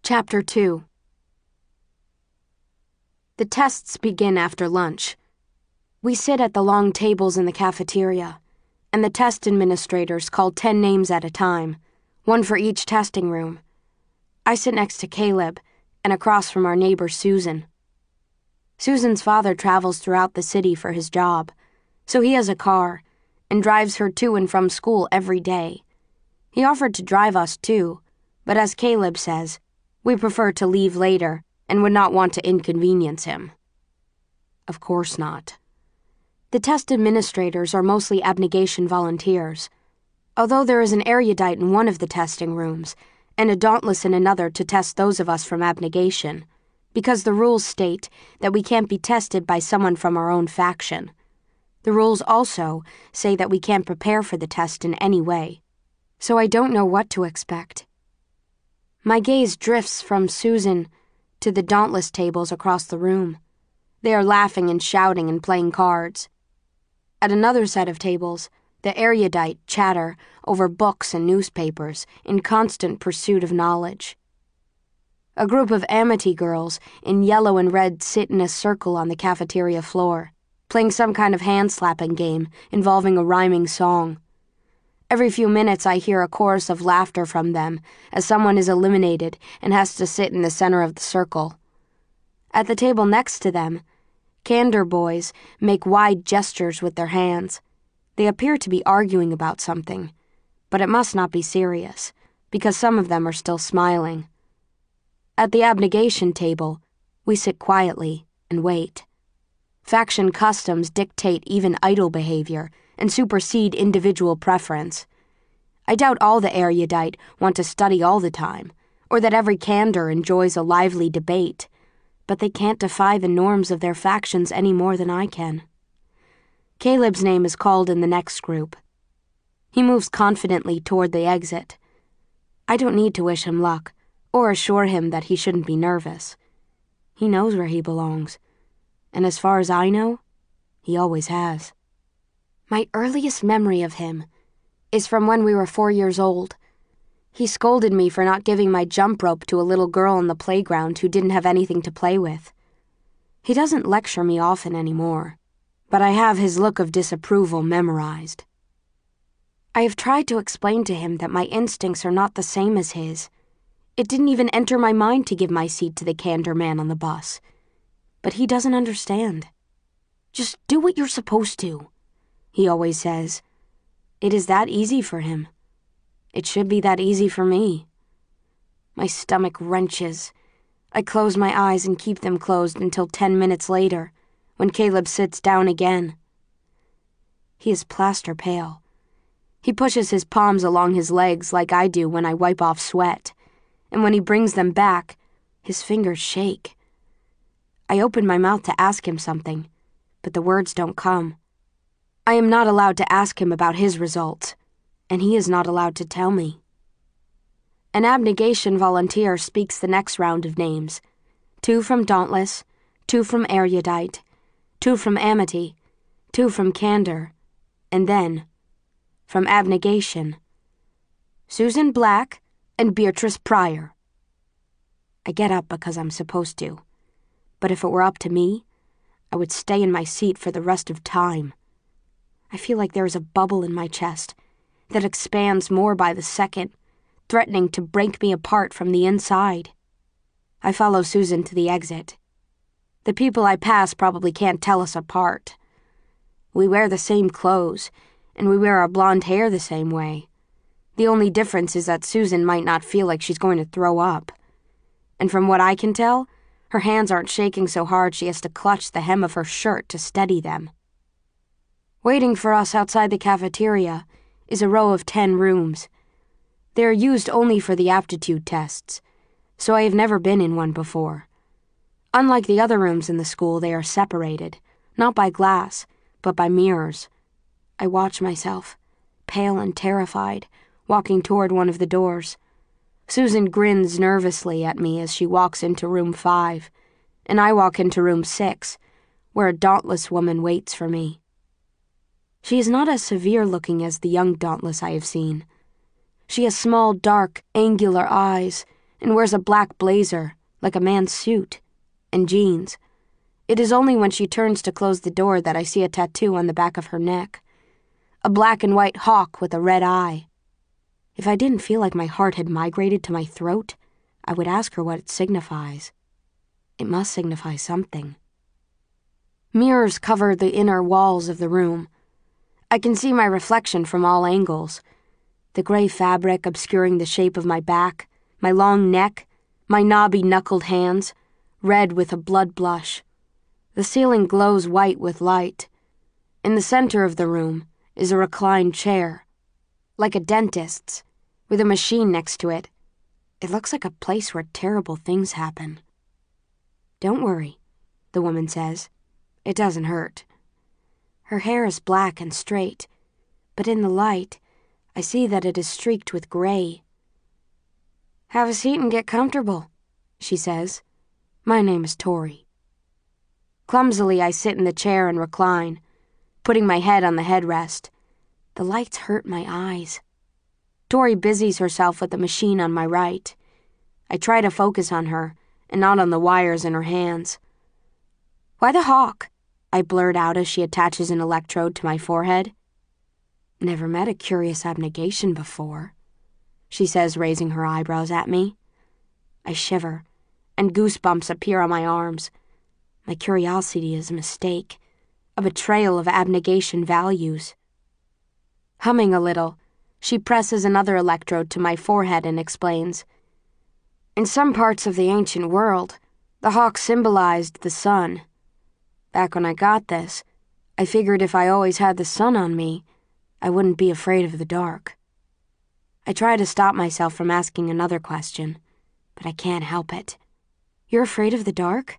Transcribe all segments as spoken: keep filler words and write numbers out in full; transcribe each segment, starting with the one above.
Chapter two. The tests begin after lunch. We sit at the long tables in the cafeteria, and the test administrators call ten names at a time, one for each testing room. I sit next to Caleb, and across from our neighbor Susan. Susan's father travels throughout the city for his job, so he has a car, and drives her to and from school every day. He offered to drive us too, but as Caleb says, we prefer to leave later and would not want to inconvenience him. Of course not. The test administrators are mostly abnegation volunteers, although there is an erudite in one of the testing rooms and a dauntless in another to test those of us from abnegation, because the rules state that we can't be tested by someone from our own faction. The rules also say that we can't prepare for the test in any way, so I don't know what to expect. My gaze drifts from Susan to the dauntless tables across the room. They are laughing and shouting and playing cards. At another set of tables, the erudite chatter over books and newspapers in constant pursuit of knowledge. A group of Amity girls in yellow and red sit in a circle on the cafeteria floor, playing some kind of hand-slapping game involving a rhyming song. Every few minutes I hear a chorus of laughter from them as someone is eliminated and has to sit in the center of the circle. At the table next to them, Candor boys make wide gestures with their hands. They appear to be arguing about something, but it must not be serious, because some of them are still smiling. At the abnegation table, we sit quietly and wait. Faction customs dictate even idle behavior and supersede individual preference. I doubt all the erudite want to study all the time, or that every candor enjoys a lively debate, but they can't defy the norms of their factions any more than I can. Caleb's name is called in the next group. He moves confidently toward the exit. I don't need to wish him luck, or assure him that he shouldn't be nervous. He knows where he belongs, and as far as I know, he always has. My earliest memory of him is from when we were four years old. He scolded me for not giving my jump rope to a little girl on the playground who didn't have anything to play with. He doesn't lecture me often anymore, but I have his look of disapproval memorized. I have tried to explain to him that my instincts are not the same as his. It didn't even enter my mind to give my seat to the candor man on the bus. But he doesn't understand. Just do what you're supposed to, he always says. It is that easy for him. It should be that easy for me. My stomach wrenches. I close my eyes and keep them closed until ten minutes later, when Caleb sits down again. He is plaster pale. He pushes his palms along his legs like I do when I wipe off sweat, and when he brings them back, his fingers shake. I open my mouth to ask him something, but the words don't come. I am not allowed to ask him about his results, and he is not allowed to tell me. An abnegation volunteer speaks the next round of names. Two from Dauntless, two from Erudite, two from Amity, two from Candor, and then, from Abnegation, Susan Black and Beatrice Pryor. I get up because I'm supposed to, but if it were up to me, I would stay in my seat for the rest of time. I feel like there is a bubble in my chest that expands more by the second, threatening to break me apart from the inside. I follow Susan to the exit. The people I pass probably can't tell us apart. We wear the same clothes, and we wear our blonde hair the same way. The only difference is that Susan might not feel like she's going to throw up. And from what I can tell, her hands aren't shaking so hard she has to clutch the hem of her shirt to steady them. Waiting for us outside the cafeteria is a row of ten rooms. They are used only for the aptitude tests, so I have never been in one before. Unlike the other rooms in the school, they are separated, not by glass, but by mirrors. I watch myself, pale and terrified, walking toward one of the doors. Susan grins nervously at me as she walks into room five, and I walk into room six, where a dauntless woman waits for me. She is not as severe-looking as the young Dauntless I have seen. She has small, dark, angular eyes and wears a black blazer, like a man's suit, and jeans. It is only when she turns to close the door that I see a tattoo on the back of her neck. A black and white hawk with a red eye. If I didn't feel like my heart had migrated to my throat, I would ask her what it signifies. It must signify something. Mirrors cover the inner walls of the room. I can see my reflection from all angles. The gray fabric obscuring the shape of my back, my long neck, my knobby knuckled hands, red with a blood blush. The ceiling glows white with light. In the center of the room is a reclined chair, like a dentist's, with a machine next to it. It looks like a place where terrible things happen. "Don't worry," the woman says. "It doesn't hurt." Her hair is black and straight, but in the light, I see that it is streaked with gray. "Have a seat and get comfortable," she says. "My name is Tori." Clumsily, I sit in the chair and recline, putting my head on the headrest. The lights hurt my eyes. Tori busies herself with the machine on my right. I try to focus on her, and not on the wires in her hands. "Why the hawk?" I blurt out as she attaches an electrode to my forehead. "Never met a curious abnegation before," she says, raising her eyebrows at me. I shiver, and goosebumps appear on my arms. My curiosity is a mistake, a betrayal of abnegation values. Humming a little, she presses another electrode to my forehead and explains. "In some parts of the ancient world, the hawk symbolized the sun. Back when I got this, I figured if I always had the sun on me, I wouldn't be afraid of the dark." I try to stop myself from asking another question, but I can't help it. "You're afraid of the dark?"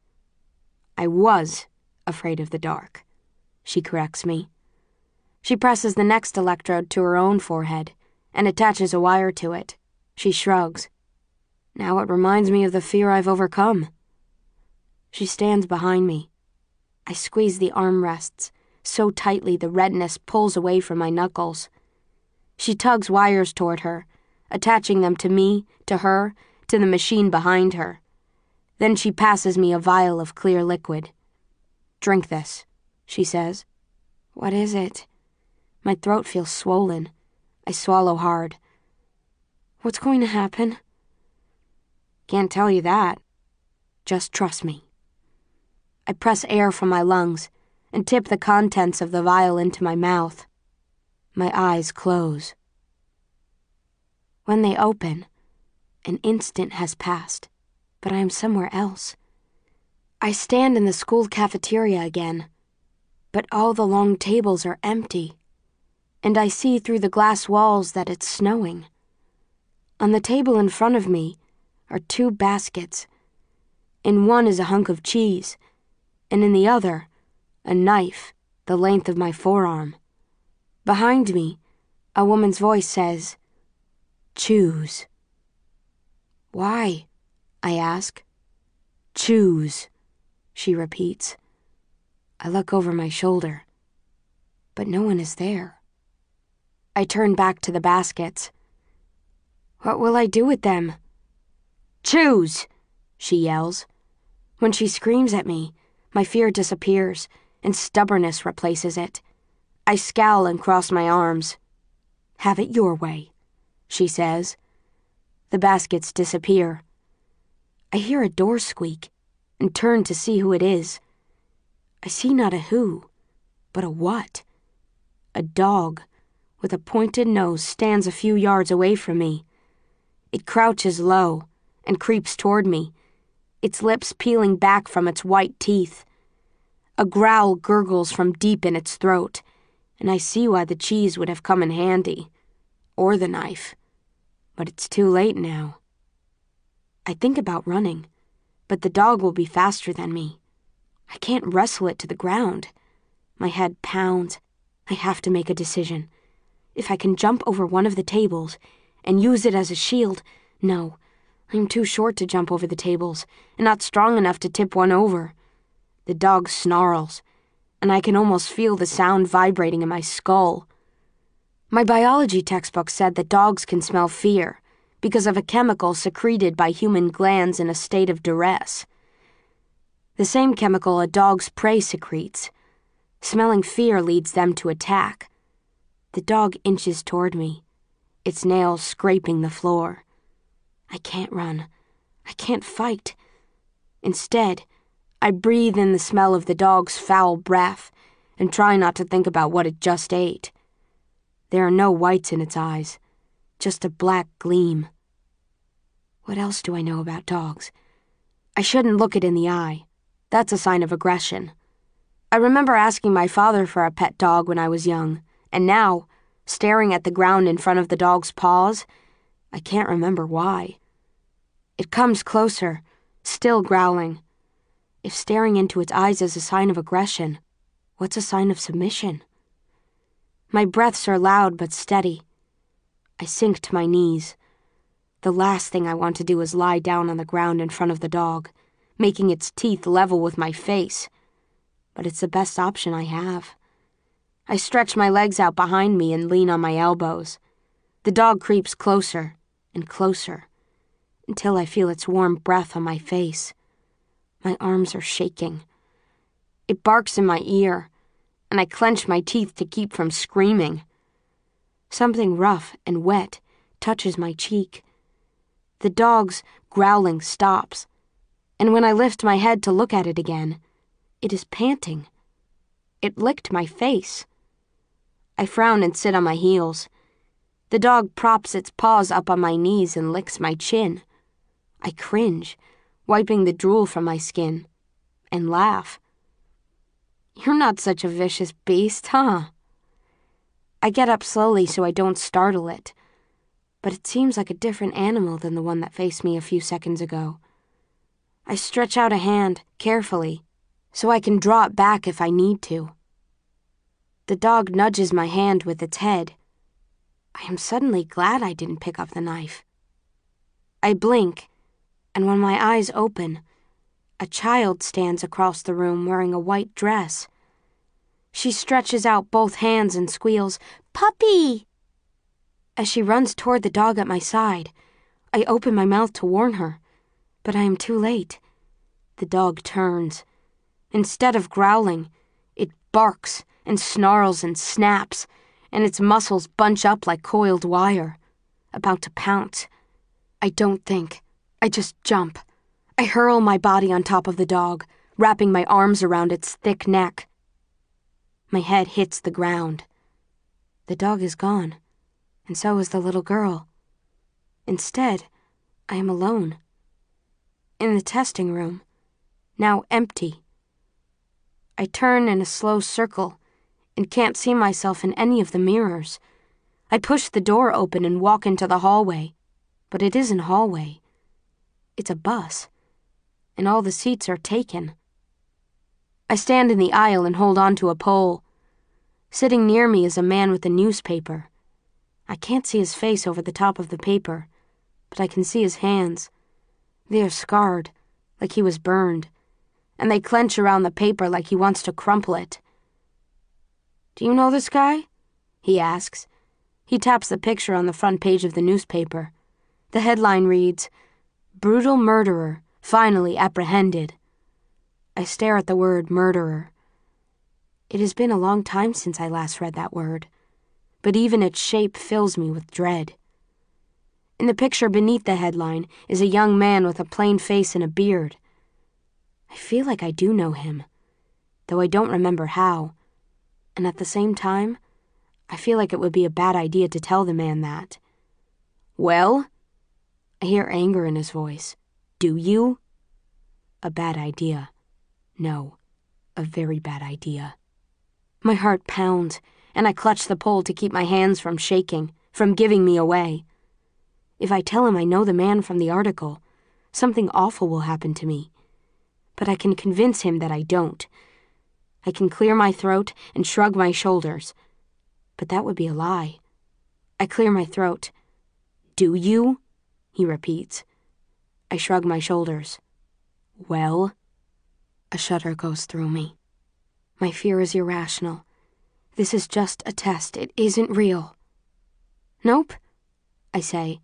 "I was afraid of the dark," she corrects me. She presses the next electrode to her own forehead and attaches a wire to it. She shrugs. "Now it reminds me of the fear I've overcome." She stands behind me. I squeeze the armrests so tightly the redness pulls away from my knuckles. She tugs wires toward her, attaching them to me, to her, to the machine behind her. Then she passes me a vial of clear liquid. "Drink this," she says. "What is it?" My throat feels swollen. I swallow hard. "What's going to happen?" "Can't tell you that. Just trust me." I press air from my lungs and tip the contents of the vial into my mouth. My eyes close. When they open, an instant has passed, but I am somewhere else. I stand in the school cafeteria again, but all the long tables are empty, and I see through the glass walls that it's snowing. On the table in front of me are two baskets. In one is a hunk of cheese, and in the other, a knife the length of my forearm. Behind me, a woman's voice says, "Choose." "Why?" I ask. "Choose," she repeats. I look over my shoulder, but no one is there. I turn back to the baskets. "What will I do with them?" "Choose!" she yells. When she screams at me, my fear disappears, and stubbornness replaces it. I scowl and cross my arms. "Have it your way," she says. The baskets disappear. I hear a door squeak and turn to see who it is. I see not a who, but a what. A dog with a pointed nose stands a few yards away from me. It crouches low and creeps toward me, its lips peeling back from its white teeth. A growl gurgles from deep in its throat, and I see why the cheese would have come in handy, or the knife. But it's too late now. I think about running, but the dog will be faster than me. I can't wrestle it to the ground. My head pounds. I have to make a decision. If I can jump over one of the tables and use it as a shield, no. I'm too short to jump over the tables, and not strong enough to tip one over. The dog snarls, and I can almost feel the sound vibrating in my skull. My biology textbook said that dogs can smell fear, because of a chemical secreted by human glands in a state of duress. The same chemical a dog's prey secretes. Smelling fear leads them to attack. The dog inches toward me, its nails scraping the floor. I can't run. I can't fight. Instead, I breathe in the smell of the dog's foul breath and try not to think about what it just ate. There are no whites in its eyes, just a black gleam. What else do I know about dogs? I shouldn't look it in the eye. That's a sign of aggression. I remember asking my father for a pet dog when I was young, and now, staring at the ground in front of the dog's paws, I can't remember why. It comes closer, still growling. If staring into its eyes is a sign of aggression, what's a sign of submission? My breaths are loud but steady. I sink to my knees. The last thing I want to do is lie down on the ground in front of the dog, making its teeth level with my face. But it's the best option I have. I stretch my legs out behind me and lean on my elbows. The dog creeps closer and closer, until I feel its warm breath on my face. My arms are shaking. It barks in my ear, and I clench my teeth to keep from screaming. Something rough and wet touches my cheek. The dog's growling stops, and when I lift my head to look at it again, it is panting. It licked my face. I frown and sit on my heels. The dog props its paws up on my knees and licks my chin. I cringe, wiping the drool from my skin, and laugh. You're not such a vicious beast, huh? I get up slowly so I don't startle it, but it seems like a different animal than the one that faced me a few seconds ago. I stretch out a hand, carefully, so I can draw it back if I need to. The dog nudges my hand with its head. I am suddenly glad I didn't pick up the knife. I blink, and when my eyes open, a child stands across the room wearing a white dress. She stretches out both hands and squeals, "Puppy!" As she runs toward the dog at my side, I open my mouth to warn her, but I am too late. The dog turns. Instead of growling, it barks and snarls and snaps, and its muscles bunch up like coiled wire, about to pounce. I don't think. I just jump. I hurl my body on top of the dog, wrapping my arms around its thick neck. My head hits the ground. The dog is gone, and so is the little girl. Instead, I am alone. In the testing room, now empty. I turn in a slow circle and can't see myself in any of the mirrors. I push the door open and walk into the hallway, but it isn't a hallway. It's a bus, and all the seats are taken. I stand in the aisle and hold on to a pole. Sitting near me is a man with a newspaper. I can't see his face over the top of the paper, but I can see his hands. They are scarred, like he was burned, and they clench around the paper like he wants to crumple it. "Do you know this guy?" he asks. He taps the picture on the front page of the newspaper. The headline reads, "Brutal Murderer, Finally Apprehended." I stare at the word murderer. It has been a long time since I last read that word, but even its shape fills me with dread. In the picture beneath the headline is a young man with a plain face and a beard. I feel like I do know him, though I don't remember how, and at the same time, I feel like it would be a bad idea to tell the man that. "Well?" I hear anger in his voice. "Do you?" A bad idea. No, a very bad idea. My heart pounds, and I clutch the pole to keep my hands from shaking, from giving me away. If I tell him I know the man from the article, something awful will happen to me. But I can convince him that I don't. I can clear my throat and shrug my shoulders. But that would be a lie. I clear my throat. "Do you?" he repeats. I shrug my shoulders. "Well?" A shudder goes through me. My fear is irrational. This is just a test. It isn't real. "Nope," I say.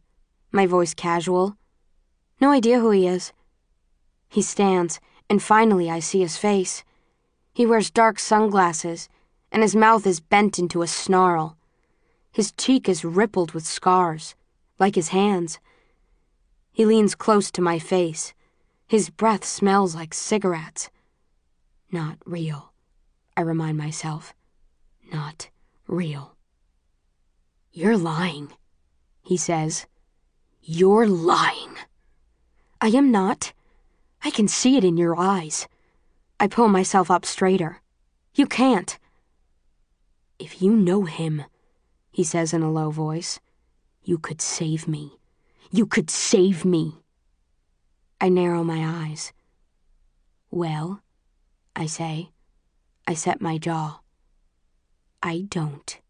my voice casual. No idea who he is. He stands, and finally I see his face. He wears dark sunglasses, and his mouth is bent into a snarl. His cheek is rippled with scars, like his hands. He leans close to my face. His breath smells like cigarettes. Not real, I remind myself. Not real. You're lying, he says. You're lying. I am not. I can see it in your eyes. I pull myself up straighter. You can't. If you know him, he says in a low voice, you could save me. You could save me. I narrow my eyes. Well, I say. I set my jaw. I don't.